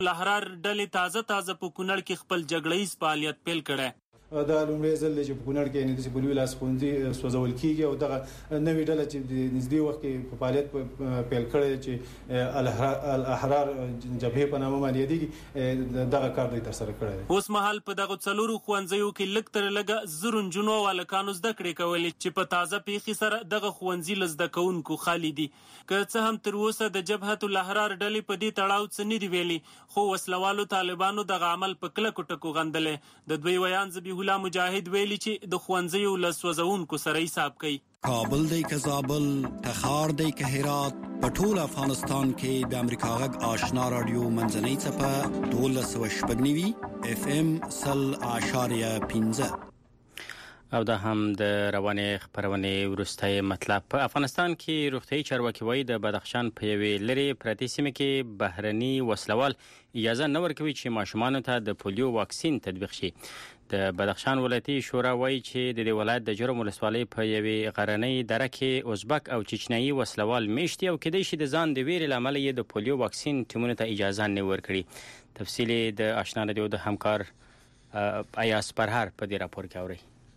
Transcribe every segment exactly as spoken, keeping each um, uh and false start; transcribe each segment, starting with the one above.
الاحرار ډلې تازه تازه په کونړ کې خپل جګړهیز فعالیت پیل کړی. دا لومړی ځل چې په کونړ کې نه د پولیو لاس ښوونځي سوځول کیږي او دغه نوې ډله چې د نږدې وخت کې په فعالیت پیل کړی چې الاحرار جبهه په نامه باندې یادېږي دغه کار دوی ترسره کړی دی. اوس مهال په دغه څلورو ښوونځیو کې لږ تر لږه زرو نجونو او هلکانو زده کړې کولې چې په تازه پیښې سره دغه ښوونځي له زده کوونکو خالي دي. که څه هم تر اوسه د جبهة الاحرار ډلې په دې تړاو څه نه دي ویلي، خو وسلوالو طالبانو دغه عمل په کلکو ټکو غندلی. د دوی ویان ذبیح الله مجاهد ویلي چې د ښوونځیو له سوځونکو سره حساب کوي. کابل دی که زابل، تخار دی که هرات، په ټول افغانستان کې د امریکا غږ آشنا رادیو منځنۍ څپه دولس سوه شپږ نوي اف ام سل اعشاریه پنځه. او دا هم د روانې خپرونې وروستی مطلب. په افغانستان کې روغتیايي چارواکي وایي د بدخشان په یوې لرې پرتې سیمه کې بهرني وسلوال اجازه نه ورکوي چې ماشومانو ته د پولیو واکسین تطبیق شي. د بدخشان ولایتي شورا وایي چې د دې ولایت د جرم ولسوالۍ په یوې غرنۍ دره کې ازبک او چچنیایي وسلوال میشتي او کېدای شي د ځان د ویرې له امله یې د پولیو واکسین ټیمونو ته اجازه نه ورکړي. تفصیل د آشنا رادیو د همکار ایاس پرهر په دې راپور کې اوري.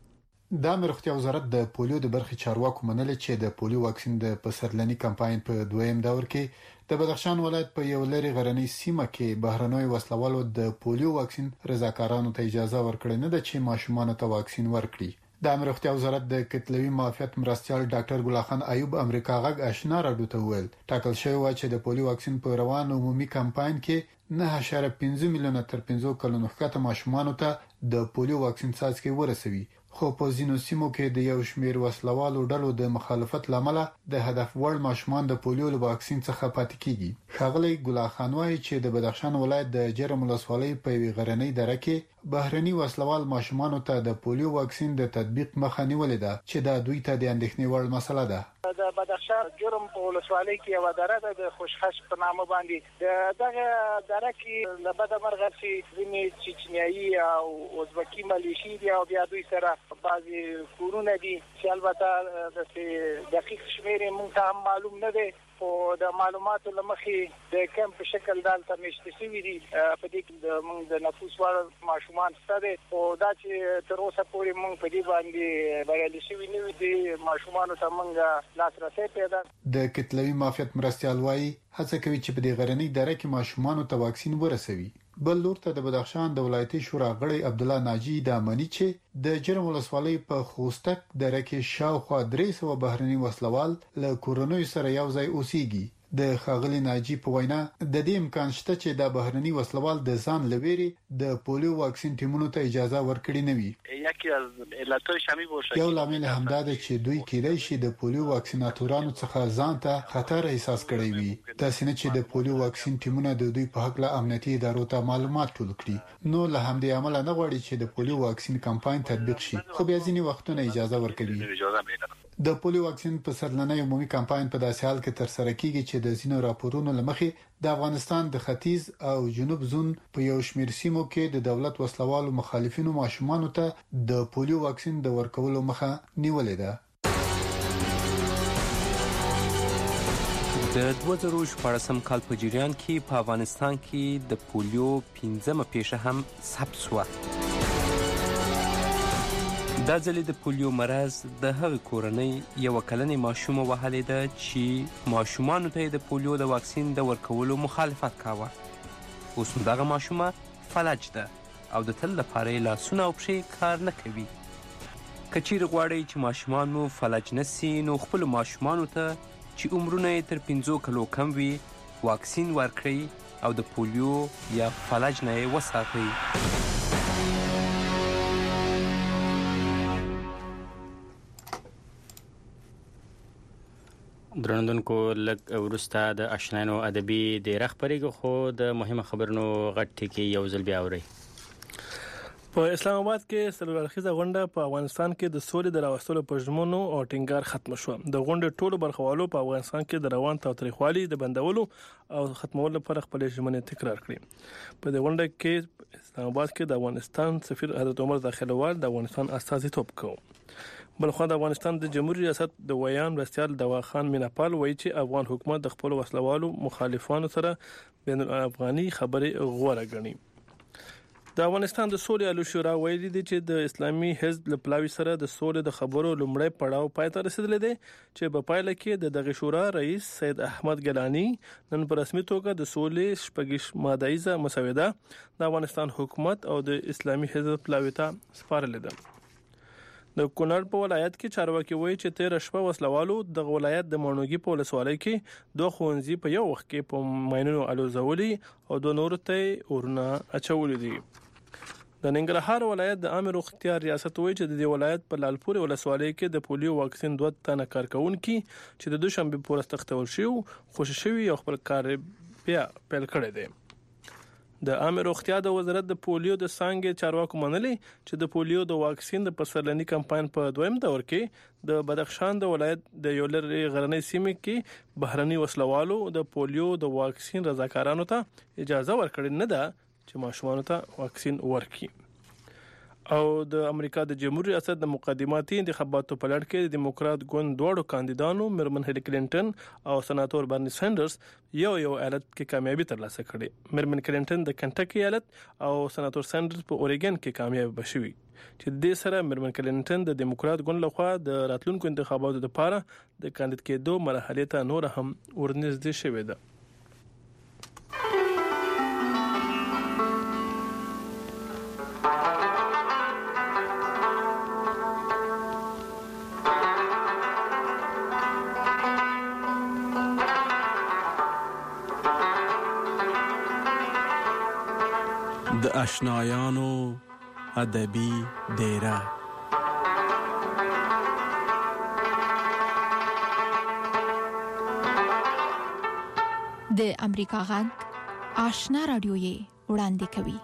د امر روغتیا وزارت د پولیو د برخې چارواکو منل چې د پولیو واکسین د پسرلنی کمپاین په دویم دور کې د بدخشان ولایت په یو لري غرنۍ سیمه کې بهرنوي وسلوالو د پولیو واکسین رضاکارانو ته اجازه ورکړې نه ده چې ماشومان ته واکسین ورکړي. د امر روغتیا وزارت د کتلوي معافیت مرستيال ډاکټر ګلاخان ایوب امریکا غږ آشنا رادیو ته ویل ټاکل شوی و چې د پولیو واکسین په روان عمومي کمپاین کې نه اشاریه پنځه میلیونه تر پنځه کلونو ښکته ماشومان ته د پولیو واکسین څاڅکي ورسوي. خو په ځینو سیمو کې د یو شمیر وسلوالو ډلو د مخالفت لامل د هدف وړ ماشومان د پولیو له واکسین څخه پاتې کیږي. ښاغلی ګلاخان وايي چې د بدخشان ولایت د جرم ولسوالۍ په یوې غرنۍ دره کې بهرني وسلوال ماشومان ته د پولیو واکسین د تطبیق مخه نیولې ده چې دا دوی ته د اندېښنې وړ مسله ده. د بدخشان جرم په ولسوالۍ کې یو دره ده د خوشخش په نامه باندې. د دغه دره کې له بده مرغه چې ځینې چچنیایي او ازبکي ملیشي دي او بیا دوی سره بعضي کورونه دي چې البته د دقیق شمیر مونږ ته هم معلوم نه دی، خو د معلوماتو لمخې د کم په شکل دالته مشته شوي دي. په دې کې د مونږ د نفوس وړ ماشومان شته دي، خو دا چې تر اوسه پورې مونږ په دې باندې بریالي شوي نه وي. د ماشومانو ته مونږ لاسرسی پیدا. د کتلوي معافیت مرستيال وايي هڅه کوي چې په دې غرنۍ دره کې ماشومان ته واکسین ورسوي. بل لور ته د بدخشان د ولایتي شورا غړی عبد الله ناجی د امنی چې د جرم ولسوالۍ په خوستک دره کې شاوخوا درې سوه بهرني وسلوال له کورونو سره یو ځای اوسېږي. د خاغلی ناجی په وینا د دې امکان شته چې د بهرني وسلوال د ځان لويري د پولیو واکسین ټیمونو ته اجازه ورکړي نه وي. یو لامل همدا ده چې دوی کېدای شي د پولیو واکسیناتورانو څخه ځان ته خطر احساس کړی وي. تاسو نه چې د پولیو واکسین ټیمونه د دوی په حق له امنیتي ادارو ته معلومات ټول کړي، نو له همدې عمله نه غواړي چې د پولیو واکسین کمپاین تطبیق شي، خو بیا ځینې وختونه اجازه ورکوي. د پولیو واکسین په سرلنۍ عمومي کمپاین په داسې حال کې تر سره کیږي چې د زینو راپورونو لمخې د افغانستان د ختیځ او جنوب زون په یو شمیر سیمو کې د دولت وسلوالو مخالفینو ماشومان ته د پولیو واکسین د ورکولو مخه نیولې ده. د دوه زره شپاړسم کال په جریان کې په افغانستان کې د پولیو پنځمه پیښه هم ثبت شوه. دا ځلې د پولیو مرض د هغې کورنۍ یوه کلنې ماشومه وهلې ده چې ماشومانو ته یې د پولیو د واکسین د ورکولو مخالفت کاوه. اوس نو دغه ماشومه فلج ده او د تل لپاره یې لاسونه او پښې کار نه کوي. که چیرې غواړئ چې ماشومان مو فلج نه سي، نو خپلو ماشومانو ته چې عمرونه یې تر پنځو کلو کم وي واکسین ورکړئ او د پولیو یا فلج نه یې وساتئ. درنوونکو لږ وروسته د اشناینو ادبي ډیره خپرېږي، خو د مهمه خبرونو غټ ټکي یو ځل بیا اورئ. په اسلام آباد کې څلور اړخیزه غونډه په افغانستان کې د سولې د راوستلو په ژمنو او ټینګار ختم شوه. د غونډې ټولو برخوالو په افغانستان کې د روان تاوتریخوالي د بندولو او ختمولو لپاره خپل ژمنې تکرار کړې. په دې غونډه کې اسلام آباد کې د افغانستان سفیر حضرت عمر داخلوال د افغانستان استازیتوب کوي. بلخو د افغانستان د جمهوریت ریاست د ویان رسیال دواخان میناپال وایي چې افغان حکومت د خپل وسلوالو مخالفانو سره بین الافغاني خبرې غوړه غني. د افغانستان د سولې علو شورا ویلي دی چې د اسلامي حزب لپلاوي سره د سولې د خبرو لومړی پړاو پای ته رسیدلی دی چې په پایله کې د دغه شورا رئیس سید احمد ګیلانی نن په رسمي توګه د سولې شپږیش مادهیزه مسوده د افغانستان حکومت او د اسلامي حزب لپلاوي ته سپارلې ده. د کونړ په ولایت کې چارواکي وایي چې تیر شپه وسلوالو د ولایت د مانوګي په ولسوالۍ کې دوه ښوونځي په یو وخت کې په ماینونو الوزولي او دوه نورو ته اورونه اچولي دي. د ننګرهار ولایت د عامه روغتیا ریاست وایي چې د دې ولایت په لالپور ولسوالۍ کې د پولیو واکسین دوه تنه کارکونکو چې د دوشنبه پورې تختول شو خوشی شوی او خپل کار بیا پیل کړی دی. د عامه روغتیا د وزارت د پولیو د څنګه چارواکو منلي چې د پولیو د واکسین د پسرلنی کمپاین په دویم دور کې د بدخشان د ولایت د یولر غرنۍ سیمې کې بهرني وسلوالو د پولیو د واکسین رضاکارانو ته اجازه ورکړې نه ده چې ماشومان ته واکسین ورکړي. او د امریکا د جمهوریت ریاست د مقدماتي انتخاباتو په لړ کې د دیموکرات ګوند دوړو کاندیدانو مرمن هیلری کلینټن او سناتور برنی سانډرز یو یو ایالت کې کامیابی ترلاسه کړې. مرمن کلینټن د کنټکی ایالت او سناتور سانډرز په اوريګن کې کامیاب بشوي چې د سره مرمن کلینټن د دیموکرات ګوند لخوا د راتلونکو انتخاباتو لپاره د کاندید کېدو مرحله ته نور هم ورنږدې شوې ده. د آشنایانو ادبي ډیره د امریکا غږ آشنا رادیو یې وړاندې کوي.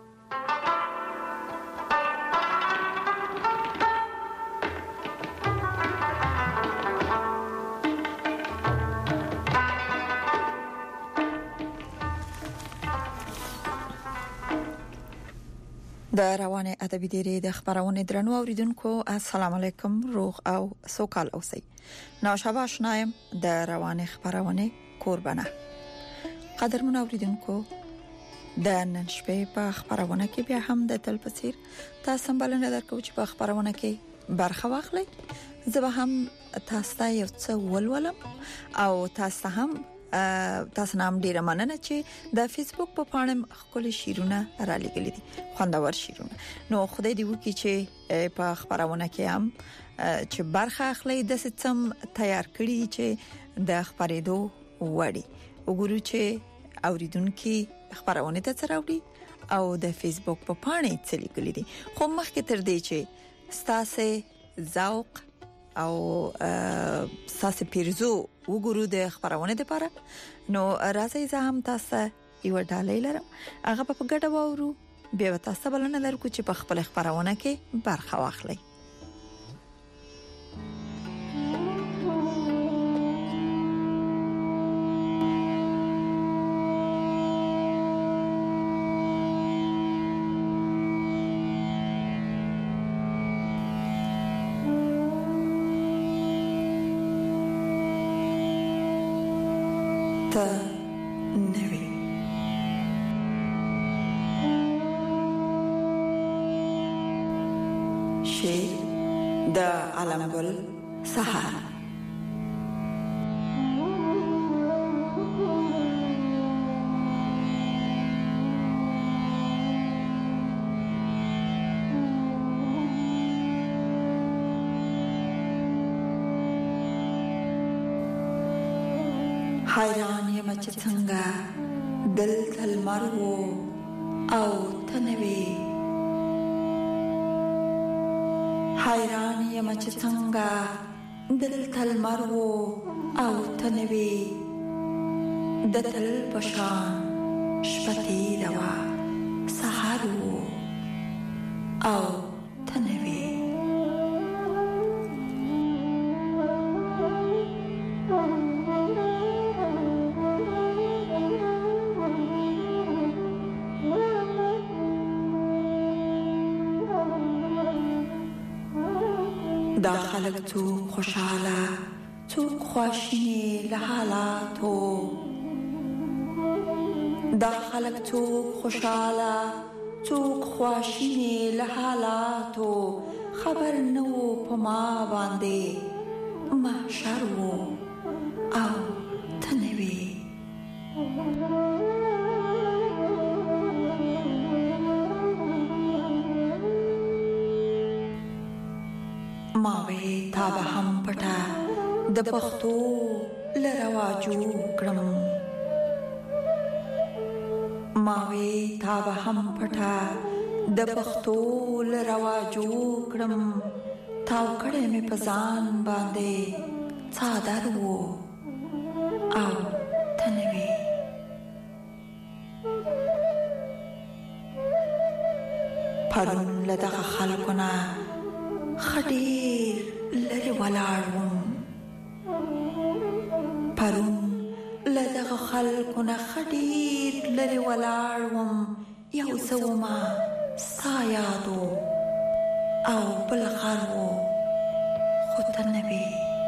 د روانه ادبي ډیرې د خبرونه درنو اوریدونکو السلام علیکم روغ او سوکال اوسئ. نو شابه آشنایم د روانه خبرونه قربانه. قدرمن اوریدونکو د نن شپې په خبرونه کې بیا هم د تلپسیر تاسو بلنه درکو چې په خبرونه کې برخه واخلئ. زه به هم تاسو ته یو څه ولولم او تاسو هم تاسو نام ډیره مننه چې د فیسبوک په پاڼه خپل شیرونه را لګلې دي خوندور شیرونه. نو خدای دې وکړي چې په خبرونه کې هم چې برخه اخلي د سیستم تیار کړی چې د خبرېدو وړي وګورو چې اوریدونکو خبرونه ته راوړي او د فیسبوک په پاڼه څه لیکلي دي. خو مخکې تر دې چې ستاسو ذوق او ساسه پیرزو وګورو د خبرونه لپاره نو راځي زه هم تاسو یو ډالۍ لرم هغه په ګډه وورو بیا تاسو بلنه درکو چې په خپل خبرونه کې برخه واخلئ. شعر د علمګل سحر. حیران یم چې څنګه دل تل مرو او تنوي حیران یم چې څنګه دل تل مرو او تنوي د تل پشان شپتي روا سحر او تنوي دا خلک څوک خوشاله څوک خواشینی له حالاتو دا خلک څوک خوشاله څوک خواشینی له حالاتو خبر نو په ما باندې محشر وو او تنوي ماوي تا به هم پټه د پښتو لرواجو کړم ماوي تا به هم پټه د پښتو لرواجو کړم تاو کړه مې پزان باندې څادر وو او تنوي پرون لدغه خلکونه خډیر لري ولاړم پرون لدغه خلکونه خډیر لري ولاړم یو زوما سایادو او بل غرو خود نبی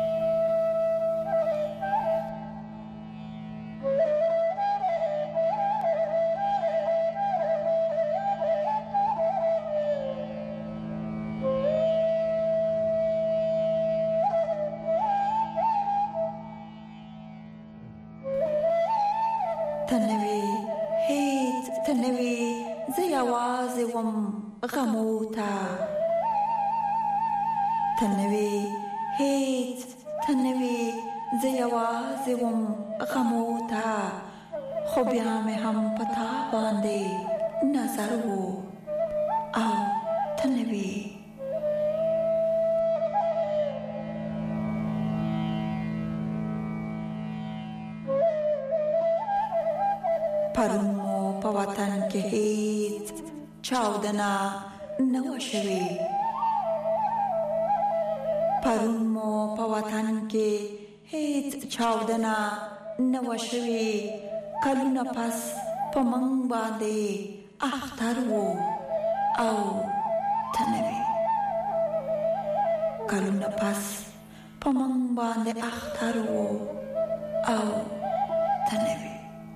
تنوي هیڅ تنوي زه یوازې وم غموتا تنوي هیڅ تنوي زه یوازې وم غموتا خو بیا مې هم پتا باندې نظر وو او تنوي پرون مو په وطن کې هیڅ چاودنا نو شوي پرون مو په وطن کې هیڅ چاودنا نو شوي کلونه پس په من باندې اختر وو او تنوي کلونه پس په من باندې اختر وو او تنوي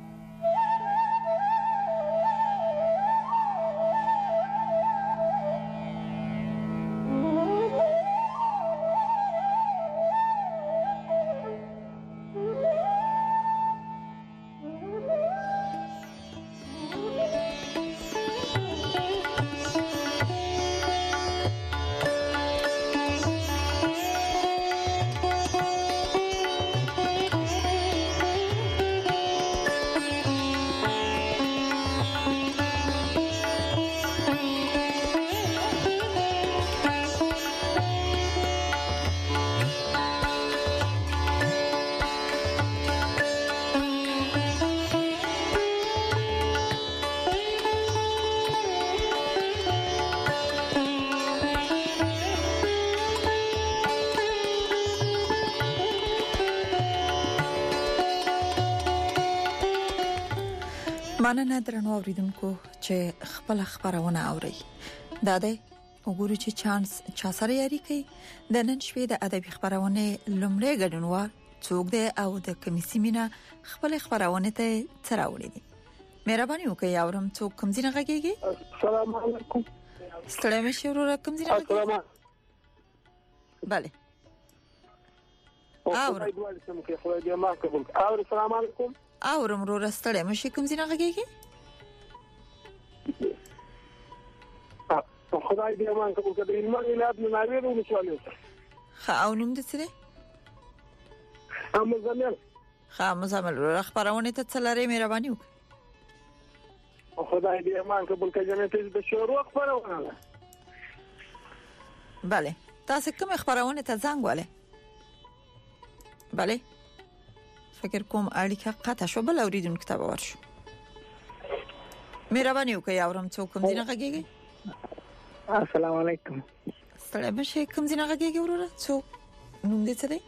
مننه درنو اوریدونکو چې خپل خبرونه اوري دا ده وګورئ چې چانس چا سره یاري کوي د نن شپې د ادبي خبرونه لومړی ګډونوال څوک دی او د کمیسي مینا خپل خبرونه ته تراوړي دي مهرباني وکړئ اورم څوک کوم ځای غږیږي السلام علیکم ستړي مې شروع را کوم ځای غږیږي bale اورم اورم السلام علیکم اورم رو راستړې مې کوم ځای غږیږي خدای دې امان کوم کده ایمان میلاد نه ناویرو مشوالې خا او نوم دې څه ام زمل خا مزمل رو خبرونه ته څلاره مهرباني وکړه خدای دې امان کوم کده جنت دې شروع خبرونه bale تاسو کوم خبرونه ته زنګ والے bale فکر کوم اړیکه قطع شو بل اوریدونکو ته ورشو مهرباني وکړئ اورم څوک کوم ځای غږیږي السلام علیکم ستړي مشه کوم ځای غږیږي وروره څوک نوم دې څه دی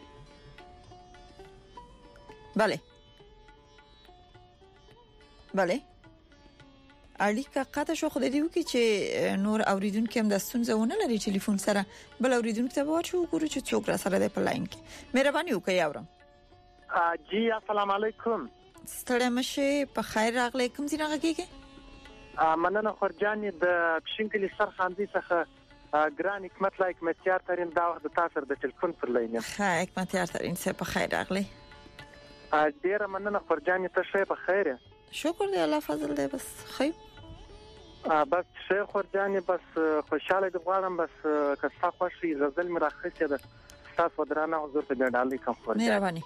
bale bale اړیکه قطع شو خو د دې وکي چې نور اوریدونکو هم د ستونزونه لري ټلیفون سره بل اوریدونکو ته ورشو ګورو چې څوک را سره دی په لاین کې مهرباني وکړئ اورم جی السلام علیکم ستړی مشه په خیر راغلی کوم ځای راغږیږي مننه خورجانې د پښینکلي سرخاندي څخه ګران حکمت لایک متیار ترين دا وخت د تاسو د ټلیفون پر لاین یم ها حکمت یار ترين څه په خیر راغلی ډیره مننه خورجانې ته شه په خیر شکر دی الله فضل دی بس خیر بس شه خورجانې بس خوشاله دي غواړم بس کستا خوشي غزل مراخصه ده تاسو درانه حضور ته ډالې کوم خورجانې مهرباني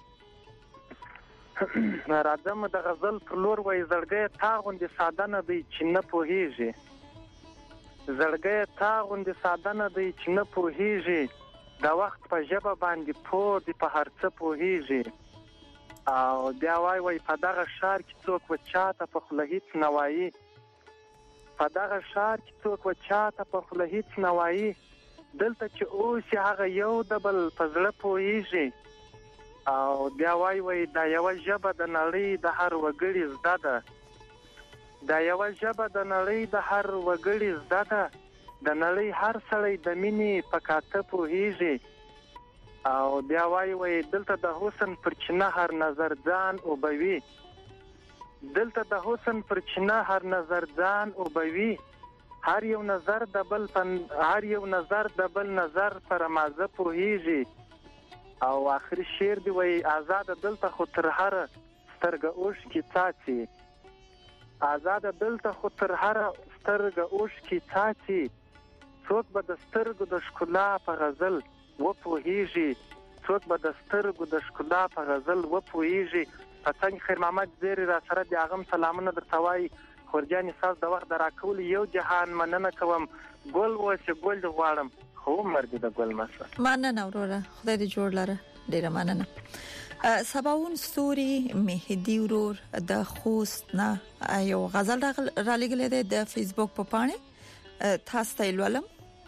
راځم د غزل پر لور وای زړګي تا غوندي ساده نه دی چې نه پوهیږي زړګي تا غوندي ساده نه دی چې نه پوهیږي دا وخت په ژبه باندې پوه دی په هر څه پوهیږي او بیا وای وای په دغه شار کې څوک و چاته په خله هیڅ نه وایي په دغه شار کې څوک و چاته په خله هیڅ نه وایي دلته چې اوس هغه یو د بل په زړه پوهیږي او بیا وای وای دا یو ژبه د نړۍ د هر وګړي زده ده دا یو ژبه د نړۍ د هر وګړي زده ده د نړۍ هر سړی د مینې په کاته پوهیږي او بیا وای وای دلته د حسن پر چنه هر نظر ځان او بوي دلته د حسن پر چنه هر نظر ځان او بوي هر یو نظر د بل پن هر یو نظر د بل نظر پر مازه پوهیږي او اخر شعر دی وای آزاد دلته خو تر هر سترګه اوش کی تاتی آزاد دلته خو تر هر سترګه اوش کی تاتی څوک به د سترګو د ښکلا په غزل و پوهیږي څوک به د سترګو د ښکلا په غزل و پوهیږي پتنګ خیر محمد زیری را سره دی اغم سلامونه درته وای خورجانې ساز د وخت دراکول یو جهان مننه کوم ګل و چې ګل غواړم خو مرګ د ګل مسه مننه وروره خدای دې جوړ لره ډیره مننه سباون ستوري مهدی ورور د خوست نه یو غزل را لګلې ده د فیسبوک په پاڼه تاسو ته ولوم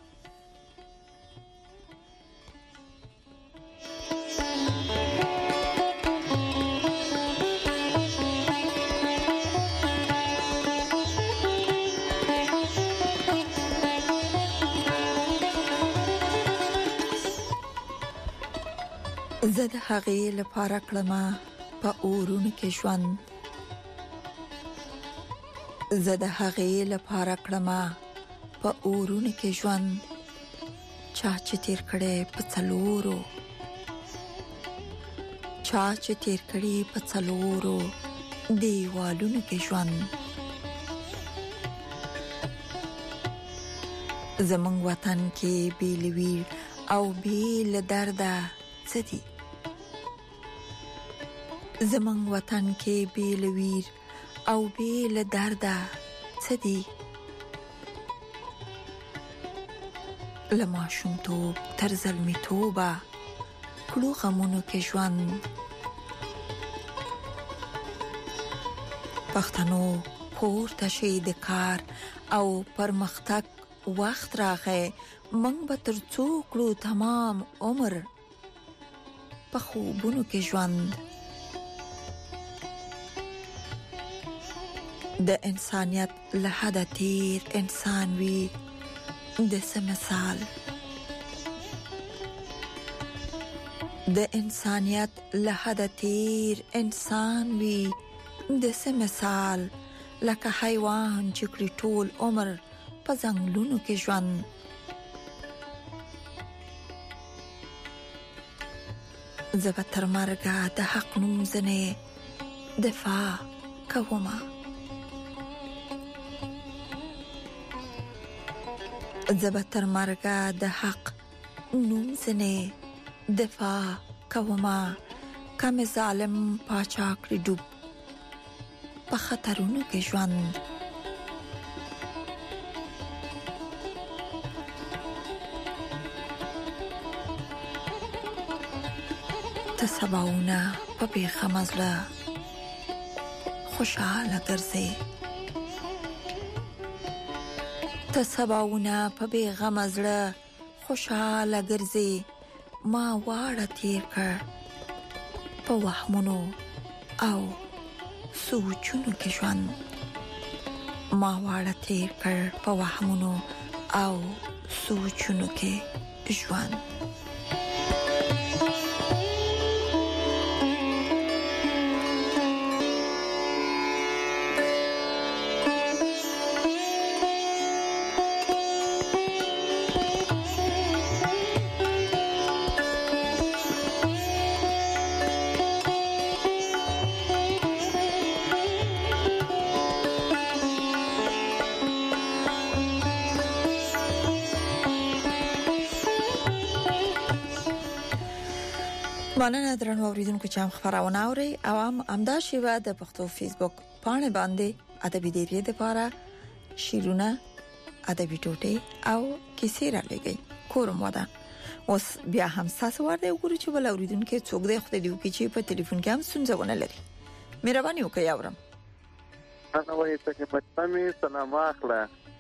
زه د هغې لپاره کړمه په اورونو کې ژوند زه د هغې لپاره کړمه په اورونو کې ژوند چا چې تیر کړي په څلورو چا چې تیر کړي په څلورو دیوالونو کې ژوند زمونږ وطن کې بیلویر او بیل درده څه زمونږ وطن کې بیلویر او بیل درده څه دي له ماشومتوب تر زلمیتوبه کړو غمونو کې ژوند پښتنو پورته شي د کار او پرمختګ وخت راغی موږ به تر څو کړو تمام عمر په خوبونو کې ژوند د انسانيت له حد تیر انسان وی د مثال د انسانيت له حد تیر انسان وی د مثال لکه حیوان چې کړی ټول عمر په ځنګلونو کې ژوند زه به تر مرګه د حق نوم زنې دفاع کومه زه به تر مرګه د حق نوم زنې دفاع کومه کم ظالم پاچا کړی ډوب په خطرونو کې ژوند سباونه په بیخه مزله خوشاله ګرځي ته سباونه په بیخه مزله خوشاله ګرځي ما واړه تیر کړ په وهمونو او سوچونو کې ژوند ما واړه تیر کړ په وهمونو او سوچونو کې ژوند. مننه درنو اوریدونکو چې هم خبرونه اوري او هم امدا شیوه د پښتو فیسبوک باندې باندې ادبي دیری د پاره شیرونه ادبي ټوټه او کیسې را لګي کوم ودان اوس بیا هم تاسو ورته وګورئ چې ول اوریدونکو څوک د خپل دیو کې چې په ټلیفون کې هم ستونزونه لري. مهرباني وکړئ اورم. انا وایي ته مې سلام اخلا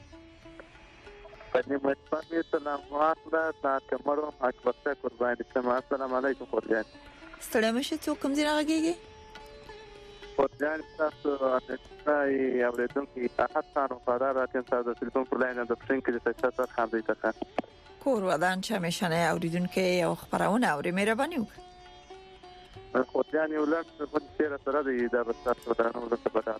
پدې مې سلام اخلا تا کومو اکبر قرباني سلام السلام علیکم قربان. ستړي مشه څوک کوم ځای راغیږي؟ قربان تاسو راځي اوریدونکو احد خان قرار راځي تاسو د ټلیفون پر لاین د پښین کې د تاسو خام دی تاسو کور ودان چې مشنه اوریدونکو یو خبرونه اوري. مهرباني وکړئ. قربان یو لږ په تیر سره دی دا تاسو ودانو د سبا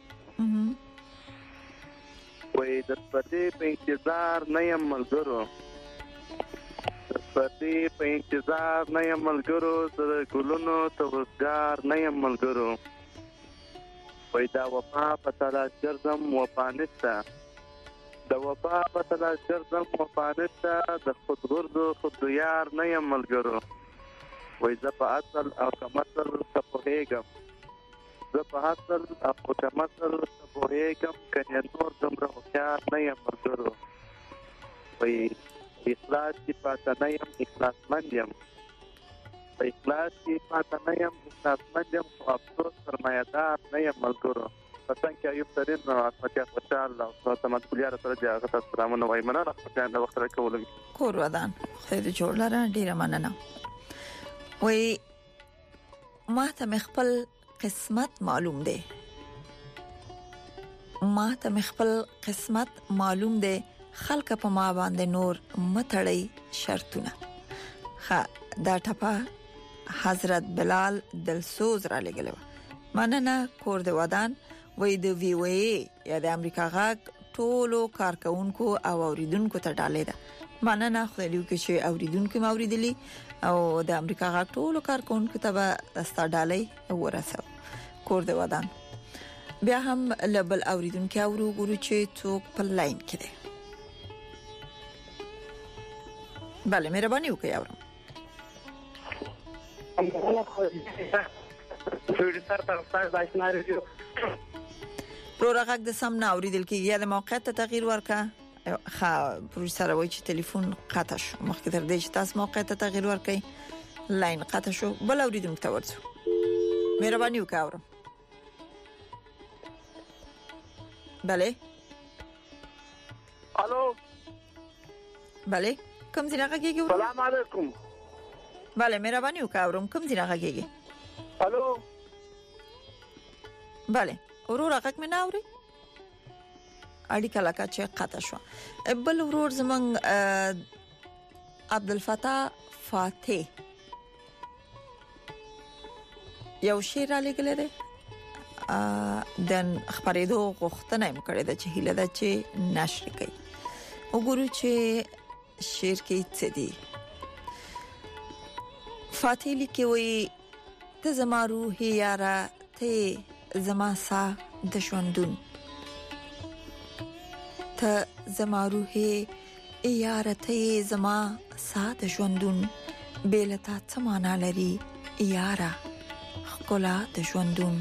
وې د پدې په انتظار نه یم ملګرو د پدې په انتظار نه یم ملګرو د ګلونو توزګار نه یم ملګرو وې دا وفا په تلاش ګرځم وفا نشته د وفا په تلاش ګرځم وفا نشته د خود غرض خود یار نه یم ملګرو وې زه په اصل او کمثل تپوهېږم زه په اصل او کمثل تپوهېږم کنه نور دومره هوښیار نه یم ملګرو وې اخلاص کې پاته نه یم اخلاصمند یم په اخلاص کې پاته نه یم اخلاصمند یم خو افسوس سرمایه‌دار نه یم ملګرو په څنګه کې ایوب ترین نو اسمتیا خوشحال او سمات کلیار سره د هغه تاسو سلامونه وایم نه راځه د وخت راکولم کور ودان خیر جوړ لره ډیره مننه. وې ما ته خپل قسمت معلوم دی ما ته خپل قسمت معلوم دی خلک په ما باندې نور متړی شرطونه. ها دا ټپه حضرت بلال دلسوز را لګلو. مننه کور د ودان وې د وی وی یا د امریکا غاک ټولو کارکونکو او اوریدونکو ته ډالې ده. مننه خو دې کې چې اوریدونکو موریدلی او د امریکا غاک ټولو کارکونکو ته به دستا ډالې ورسو. کور د ودان بیا هم لبل اوریدونکو اورو ګورو چې څوک په لاین کې ده. بله مهرباني وکړئ اورم. پروګرام د سم نه اوریدل کیږي د موقعیت ته تغییر ورکا. خا پروډوسر وایي چې ټلیفون قطع شو مخکې تر دې چې تاسو موقعیت ته تغییر ورکړئ لاین قطع شو. بل اوریدونکو ته ورسو. مهرباني وکړئ اورم. بله الو بله کوم ځای راغږیږي؟ سلام علیکم. بله مهرباني وکړئ اورم کوم ځای راغږیږي؟ الو بله ورور راغږ مې نه اوري اړیکه لکه چې قطع شو. بل ورور زمنګ عبدالفتاح فاتح یو شعر را لګل دی دن خبرېدو غوښتنه هم کړې ده چې هیله ده چې نشر کړي. وګورو چې شعر کې څه دی. فاتح لیکي وي ته زما روح یاره ته زما سا د ژوندون ته زما روح یاره ته زما سا د ژوندون بیلتا څه معنا لري یاره خلا د ژوندون.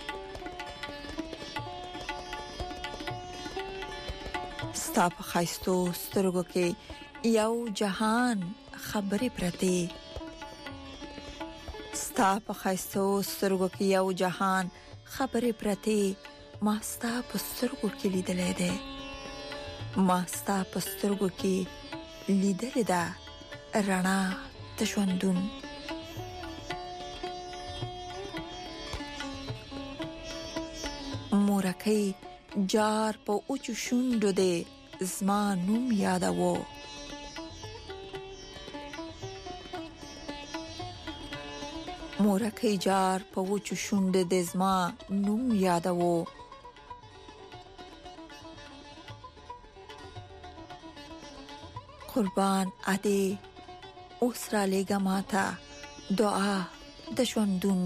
ستا په خایستو سترګو کې یو جهان خبرې پرته ستا په خایستو سترګو کې یو جهان خبرې پرته ما ستا په سترګو کې لیدلې ده ما ستا په سترګو کې لیدلې ده رڼا د ژوندون. مورکې جار په اوچو شونډو دې زما نوم یادوو. مورکۍ جار په اوچو شونډو دې زما نوم یادوو. قربان اده اوس را لېږه ماته دعا د ژوندون.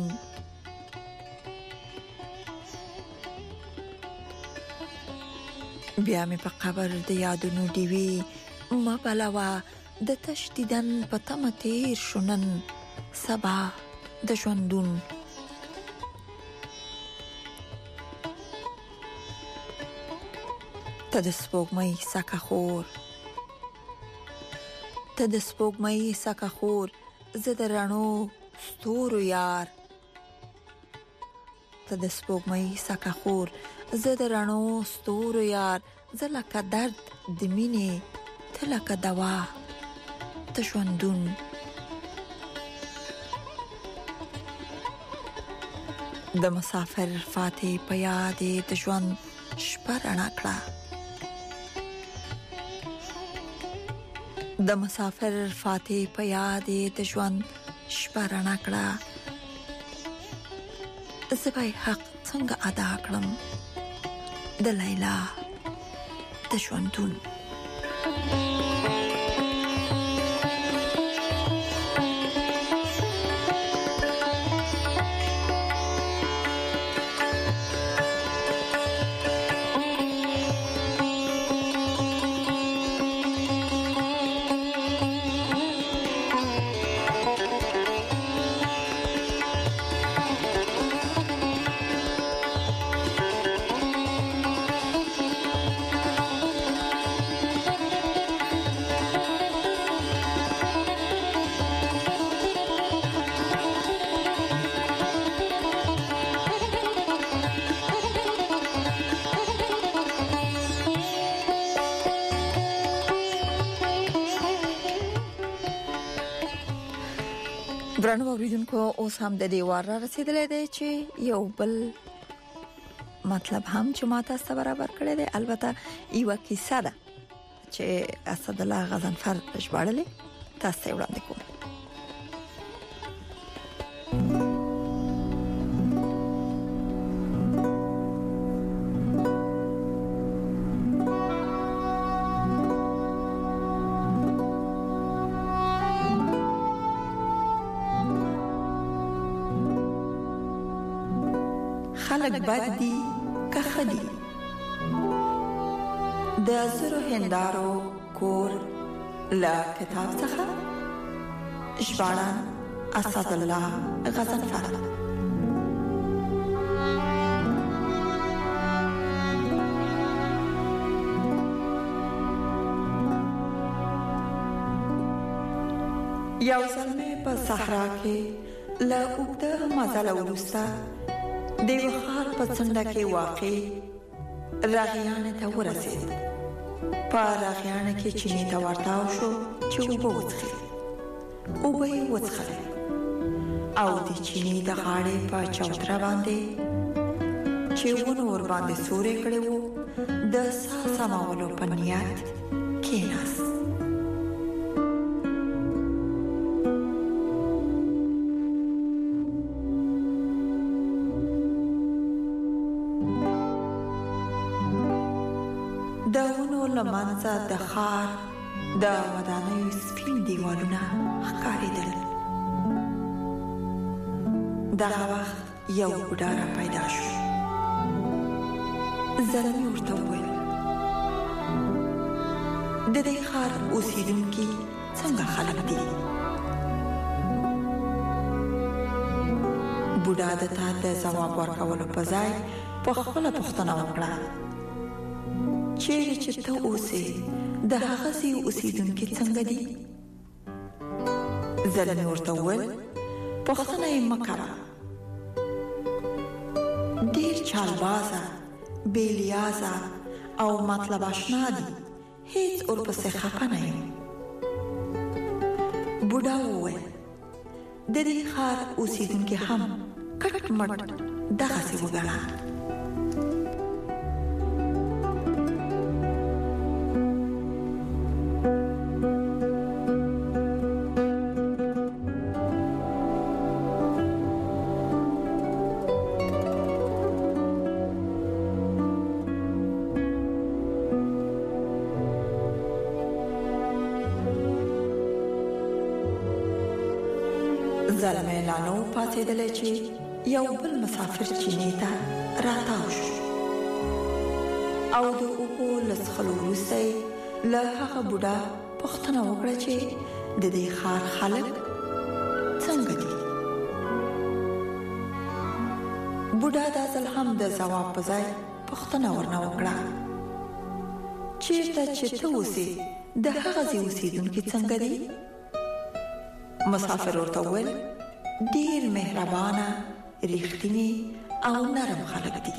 بیا مې په قبر د یادونو ډیوې ما بلوا د تش دیدن په تمه تیر شونن سبا د ژوندون. ته د سپوږمۍ سکه خور ته د سپوږمۍ سکه خور زه د رڼو ستورو یار. ته د سپوږمۍ سکه خور زه د رڼو ستورو یار. زه لکه درد د مینې ته لکه دوا د ژوندون. د مسافر فاتح په یاد د ژوند شپه رڼا کړه. د مسافر فاتح په یاد د ژوند شپه رڼا کړه. زه به حق څنګه ادا کړم د لیلا د ژوندون. درنو اوریدونکو اوس هم د دې وار را رسیدلې دی چې یو بل مطلب هم چې ما تاسو برابر کړی دی. البته یو کیسه ده چې اسد الله غضنفر ژباړلې تاسو وړاندې کوم. خلق بد دي که خدي د زرو هندارو کور لا کتاب څخه ژباړن اسد الله غضنفر. یو ځلمه په صحرا کې لا اوږده مزل وروسته دیو خار په څنډه کې واقع راغیان ته ورسید. په راغیان کې چینی ته ورتاو شو چې وبو وڅخي وبو وڅخي او د چینی د غاړې په چوتره باندې چې ونه ور باندې سورې کړې وو د ساسماولو په نیت کېناس. داونو لمانځه د خار د ودانیو سپین دیوالونه ښکارېدل. دغه وخت یو بوډا را پیدا شو. زلمی ورته وویل د دې ښار اوسېدونکي څنګه خلک دي؟ بوډا د تا د ځواب ورکولو په ځای په خپله پوښتنه وکړه چیرې چې ته اوسې د هغه ځای اوسېدونکي څنګه دي؟ زلمی ورته وویل پوښتنه یې مه کوه، ډېر چالبازه، بېلیازه او مطلب اشنا دي، هیڅ ورپسې خفه نه یم. بوډا وویل د دې ښار اوسېدونکي هم کټ مټ دغسې وګڼه. زلمه لانو پاتېدل چې یو بل مسافر چینه ته راتاو شو او د اوبو لسخلو وروسته له هغه بوډا پوښتنه وکړه چې د دې ښار خلک څنګه دي. بوډا د ځل هم د ځواب په ځای پوښتنه ورنه وکړه چیرته چې ته اوسې د هغه ځای اوسېدونکي څنګه دي؟ مسافر ورته وویل ډېر مهربانه، ریښتینی او نرم خلک دي.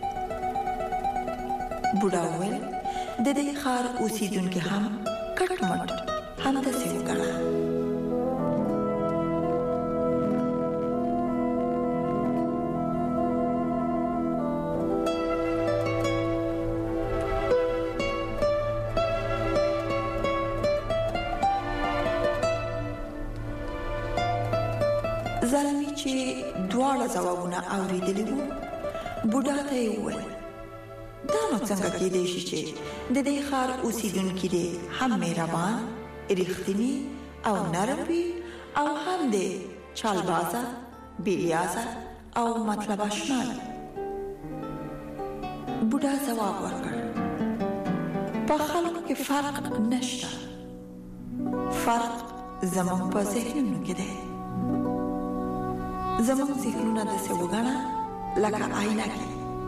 بوډا وویل د دې ښار اوسېدونکي هم کټ مټ همداسې وګڼه. زلمی چې دواړه ځوابونه اورېدلي وو بوډا ته یې وویل دا نو څنګه کېدای شي چې د دې ښار اوسېدونکي دې هم مهربان، ریښتیني او نرم وي او هم د چالبازه، بېلیازه او مطلب اشنا وي. بوډا ځواب ورکړ په خلکو کې فرق نشته، فرق زموږ په ذهنونو کې دی. زموږ ذهنونه داسې وګڼه لکه آینه کې.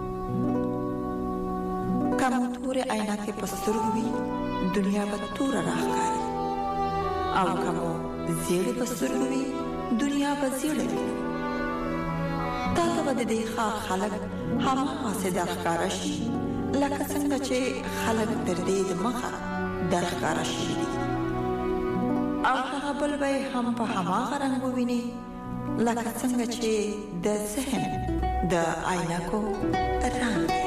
که مو تورې آینه کې په سترګو وي دنیا به توره راښکاري او که مو زیړې په سترګو وي دنیا به زیړه وي. تا ته به د دې ښار خلک هماغسې درښکاره شي لکه څنګه چې خلک تر دې دمخه درښکاره شوي دي او هغه بل به یې هم په هماغه رنګ وویني لکه څنګه چې د ذهن د عینکو رنګ دی.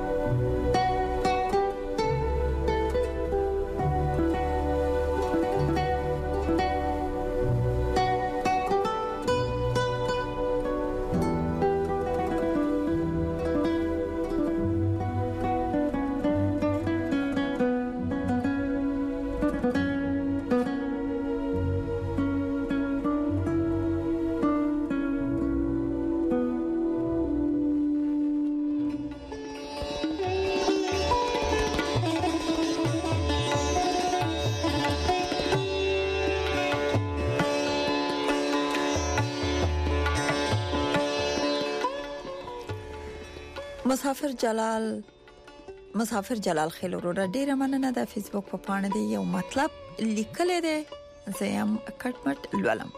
مسافر جلال مسافر جلال خیل ورور ډیره مننه د فیسبوک په پاڼه دی یو مطلب لیکل دی زم کټمټ لولم.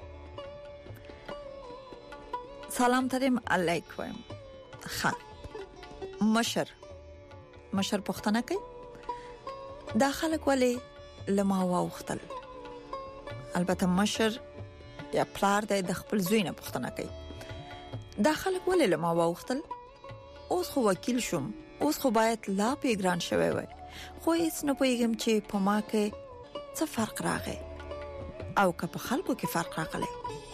سلام تریم علیکم. ښه مشر مشر پښتنه کوي دا خلک ولې لما واوختل. البته مشر یا پلار د خپل زوی نه پښتنه کوي دا خلک ولې لما واوختل. اوس خو وکیل شوم، اوس خو باید لا پیګران شوی وای، خو هیڅ نه پوهیږم چې په ما کې څه فرق راغی او که په خلکو کې فرق راغلی.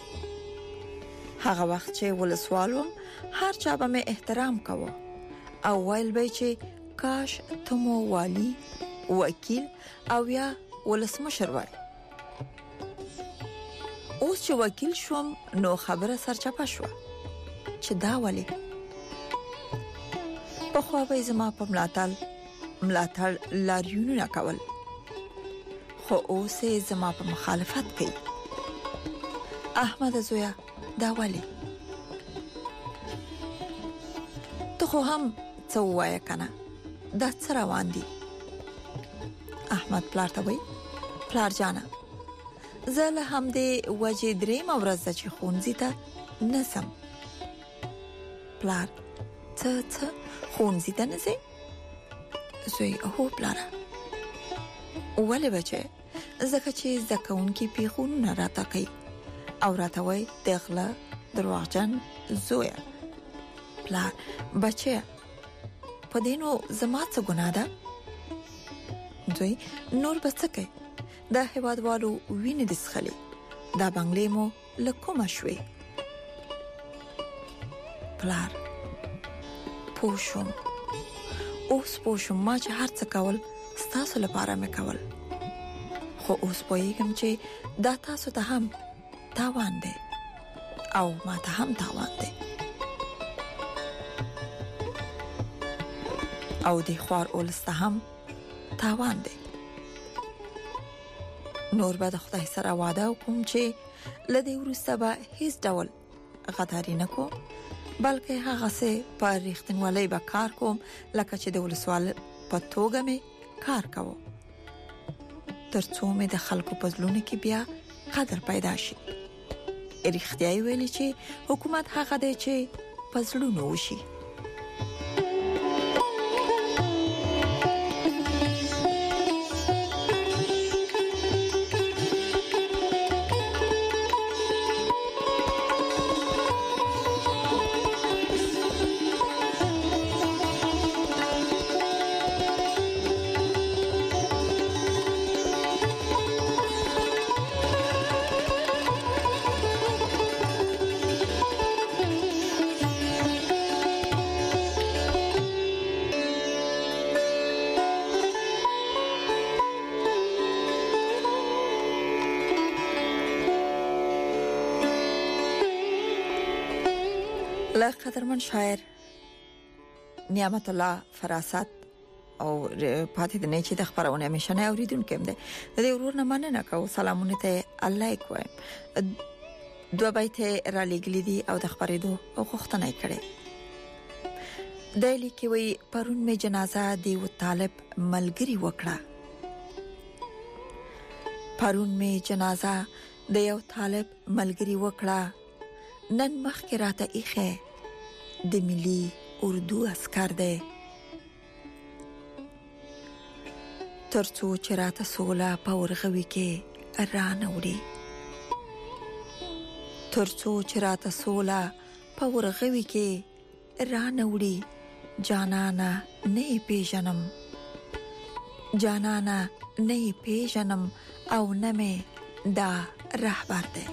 هغه وخت چې ولسوال وم هر چا به مې احترام کاوه او ویل به چې کاش ته مو والی، وکیل او یا ولسمشر وای. اوس چې وکیل شوم نو خبره سرچپه شوه چې دا ولی په خو به زما په ملاتړ ملاتړ لاریونونه کول، خو اوس زما په مخالفت کوي. احمد زویا دا ولی ته خو هم څه وایې کنه دا څه روان دي. احمد پلار ته وای پلار جانه زه له همدې وجې درېیمه ورځ ده چې ښوونځي ته نه ځم. پلار څه څه ښوونځي ته نه ځې؟ زوی هو پلاره. ولې بچې؟ ځکه چې زده کوونکي پیښونه راته کوي او راته وایي د غله درواغجن زویه. پلار بچې په دې نو زما څه ګناه ده؟ زوی نور به څه کوي؟ دا هېوادوالو وینې دې څښلې، دا بنګلې مو له کومه شوې؟ پلار پوه شوم، اوس پوه شوم ما چې هر څه کول ستاسو لپاره مې کول، خو اوس پوهیږم چې دا تاسو ته هم تاوان دی. او ماته هم تاوان دی. او د خوار اولسته هم تاوان دی. نور به د خدای سره وعده وکم چې لدې ورسته به هیڅ ډول غداري نه کوم، بلکې هغه څه په رښتینولۍ به کار کوم لکه چې د ولسوال په توګه مې کار کوم، ترڅو مې د خلکو په زړونو کې بیا قدر پیدا شي. رښتیا ویلي چې حکومت هغه دی چې په زړونو وشي. له قدرمن شاعر نعمت الله فراست او پاتې د نه چې د خبرونه مشنه اوریدونکو هم ده د دې ورور نه مننه کوم. سلامونه ته الله کوي. دوه بیت را لګلې دي او د خبرېدو غوښتنه کړې. د لیکوي پرون می جنازه دی و طالب ملګری وکړه. پرون می جنازه د یو طالب ملګری وکړه. نن مخ کې راته ایخه د ملي اردو عسكر دی. ترڅو چې راته سوله په ورغوي کې رانه وړي. ترڅو چې راته سوله په ورغوي کې رانه وړي. جانانا نه پیژنم، جانانا نه پیژنم او نه مې دا رهبر دی.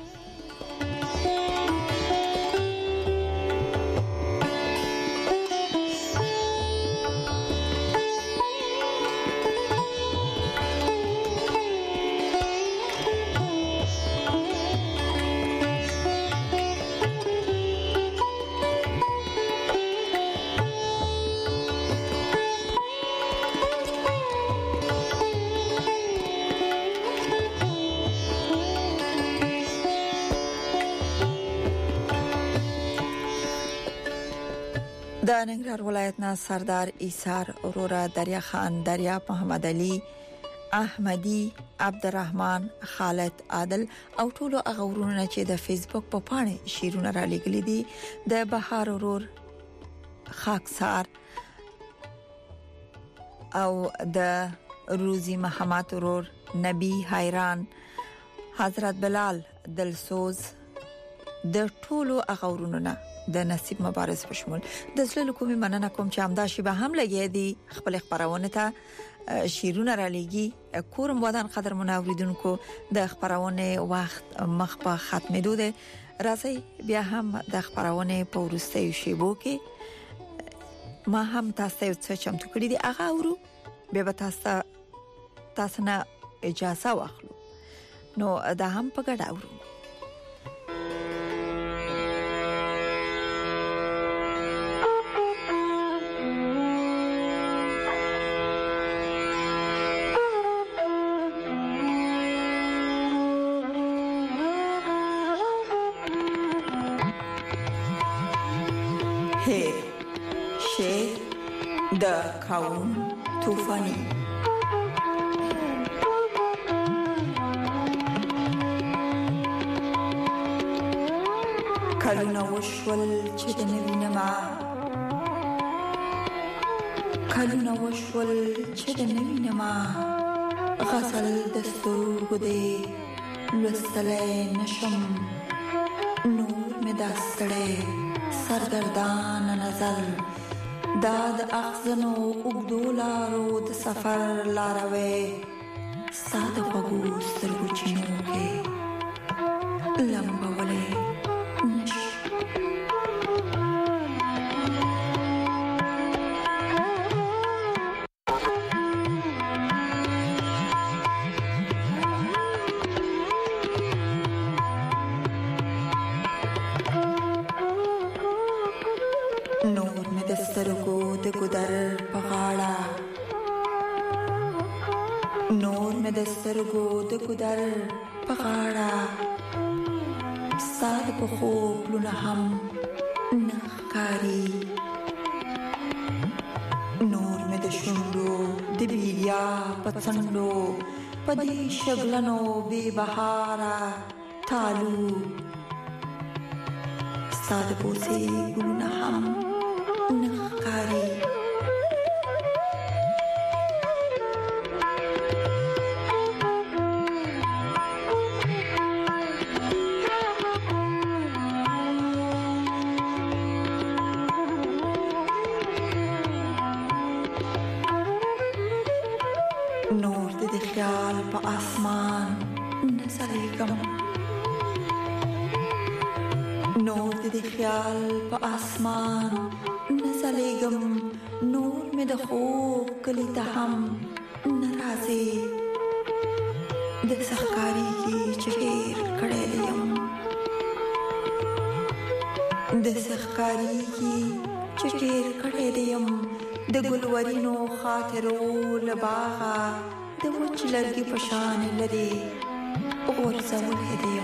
د ننګرهار ولایت نه سردار ایثار اورورا دریا خان دریا محمد علي احمدي عبدالرحمن خالد عادل او ټولو اغورونه چې د فیسبوک په پاڼه شیرونه را لګلې دي د بهار اورور خاکسار او د روزي محمد اورور نبی حیران حضرت بلال دلسوز د ټولو اغورونه د نصیب مبارز بشمول د زړه کومې مننه کوم چې همدا شی به هم لګي دي خپل خبرونه ته شیرونه را لګي. کورم ودان قدر منوریدونکو د خبرونه وخت مخ په ختمېدو ده. راځي بیا هم د خبرونه په ورستۍ شیبو کې ما هم تاسو ته چمتو کړی دي هغه ورو به تاسو تاسو نه اجازه واخلو نو دا هم په ګډه ورو. د کاون طوفاني کلونه وشول چې د نوینما کلونه وشول چې د نوینما غزل دستور دې لستلې نشم نور مې داستړې سرګردان نظر داد اخزنو اگدولارو د سفر لاروي ساده وګو سترګو چینو کې لمبولې نش نور مې د سترګو د ګودر په غاړه ستا د پښو پلونه هم نه ښکاري. نور مې د شونډو د بیدیا په څنډو په دې شګلنو بې بهاره تالو ستا د بوسې ګلونه هم نه ښکاري. نور د خیال په اسمان نزلېږم، نور د خیال په اسمان نزلېږم، نور مې د خوب کلی ته هم ناراضي د سخکاریږي چې هېر کړی یم، د سخکاریږي چې هېر کړی یم، د ګلورینو خاطرو له باغه د وچ لرګي په شان لرې غورځولی یم.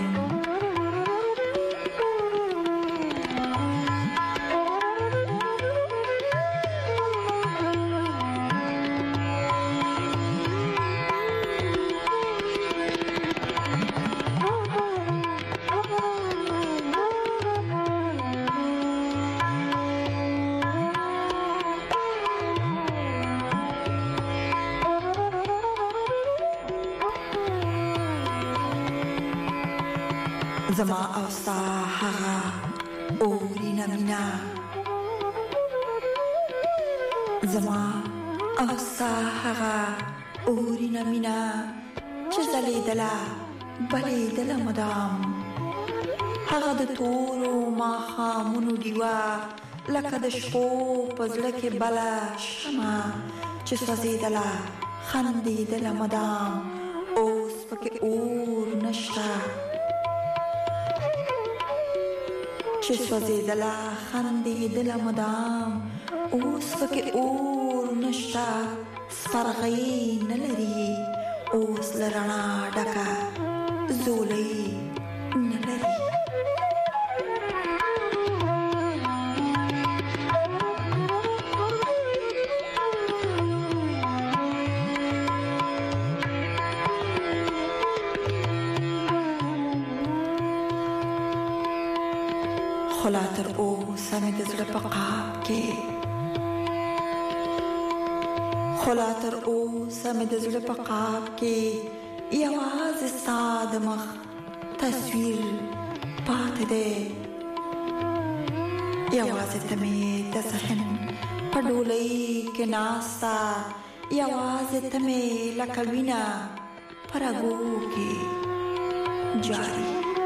زما او ستا هغه اورینه مینا، زما او ستا هغه اورینه مینا چې ځلېدله بلېدله مدام، هغه د تورو ماښامونو ډیوه لکه د شپو په زړه کې بله شمه چې سوځېدله خندېدله مدام، اوس پکې اور نشته چې سوځېدله خندېدله مدام، اوس پکې اور نشته سپرغۍ نه لري، اوس له رڼا ډکه زولۍ نه لري. خلا تر اوسه مې د زړه په قاب کې، خلا تر اوسه مې د زړه په قاب کې یوازې ستا د مخ تصویر پاتې دی، یوازې ته مې د ذهن په ډولۍ کې ناسته، یوازې ته مې لکه وینه په رګو کې جاري.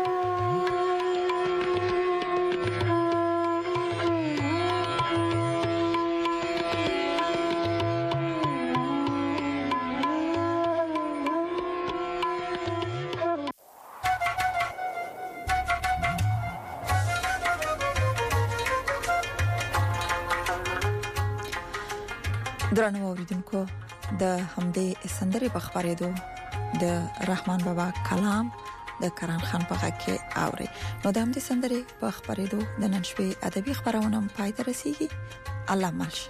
درنو اوریدونکو، د همدې سندرې په خبرېدو د رحمان بابا کلام د کران خان په غږ کې اوري. نو د همدې سندرې په خبرېدو د نن شپې ادبي خبرونه پای ته رسیږي. الله مالشه.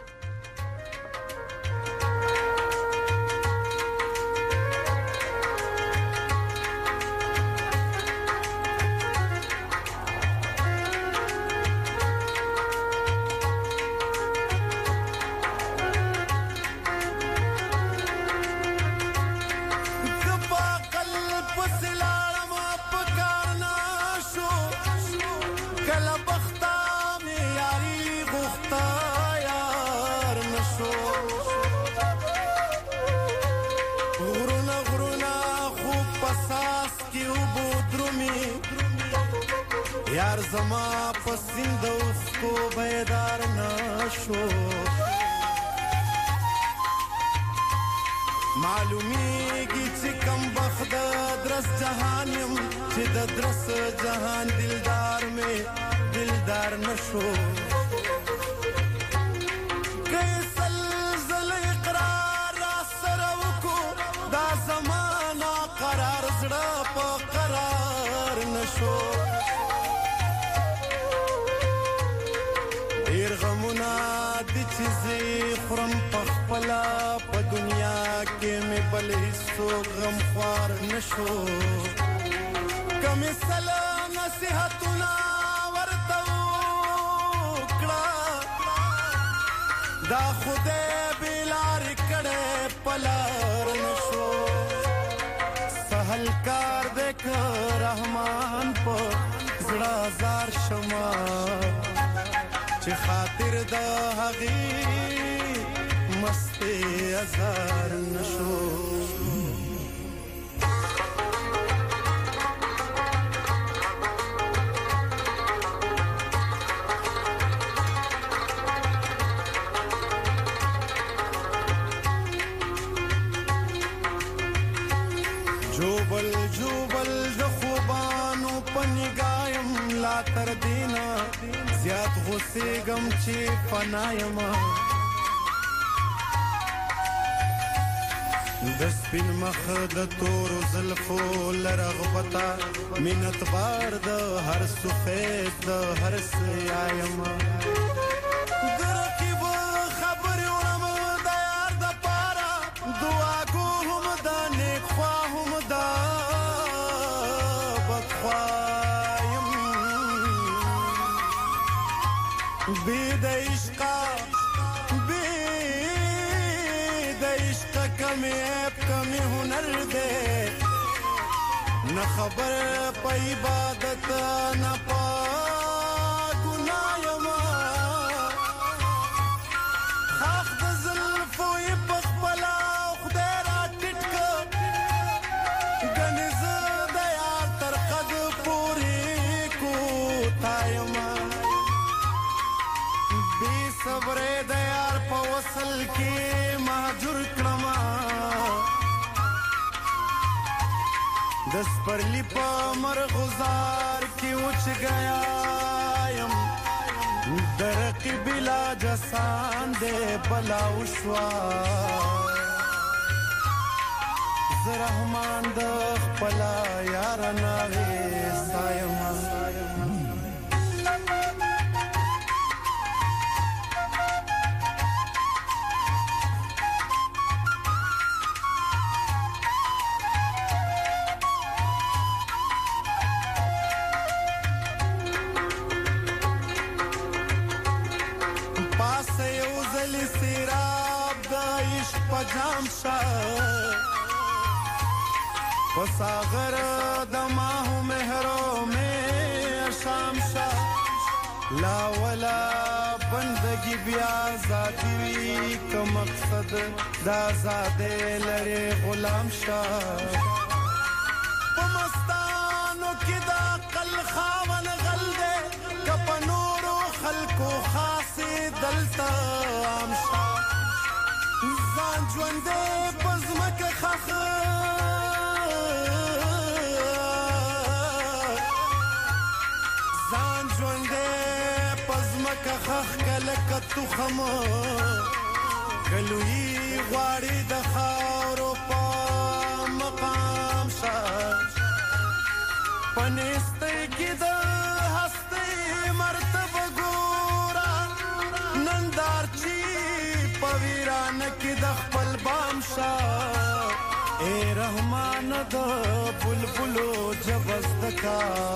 یار زما پسند اوس کو بیدار نشو، معلومیږي چې کم بخت درس جهان يم، چې د درس جهان دلدار مې دلدار نشو. کیسل زل اقرار را سره وکړو دا نشو ډیر غمونه دي چې زه خورم په خپله په دنیا کې مې بل هېڅوک غمخوار نشو که مې سله نصیحتونه ورته وکړه دا خدای بې لارې کړی په لار نشو سهل کار دی که رحمان په زړه ازار شمه چې خاطر د هغې مستې ازار نشو جوبل جوبل د خوبانو په نگایم لا تر دینا زیات غصې غم چې فنایم د سپین مخ د تورو زلفو لرغبتا منت بار د هر سفید د هر سیایم ګرقیب خبر ورم د یار د پارا دعا کو هم د نیک خوا هم د بدخوایم بی د عشقا بی د عشق کمی عیب کمی هنر دے نہ خبر پا عبادت نہ پا گنایم خاخ د زلفو ی پخپلا خدای را ټټکا گنز د یار تر قد پوری کو تایم بی صبر د یار په وصل کې مهجور کړما دس پرلی په مرغزار کې اوچ گیا یم درقی بلا جسان دے بلا وشوا زرحمان د خپلا یار ناوی سایم جام شا پساغر دماہو مہرو میں شام شا لا ولا بندگی بیا ذاتی وی کا مقصد دا زادے لڑے غلام شا پمستانو کی دا قل خاون غل دے کپنورو خلقو خاصی دلتا عام شا زان ژوندې په ځمکه خخ زان ژوندې په ځمکه خخ کله که تخم کلویي غواړي د خاورو په مقام شه په نیستۍ کې د هستۍ مرتبه ګوره نندارچی پویران کی د خپل بام شا اے رحمان د بلبلو جبست کا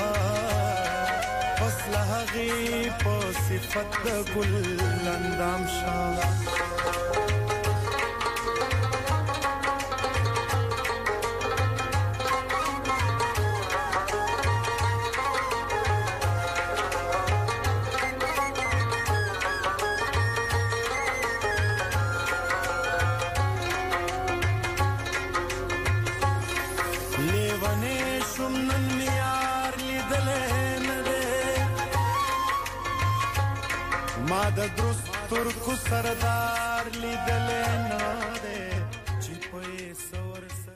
فصل هغي په صفت د ګل اندام شا ما د درست ترکو سردار لیدل نه ده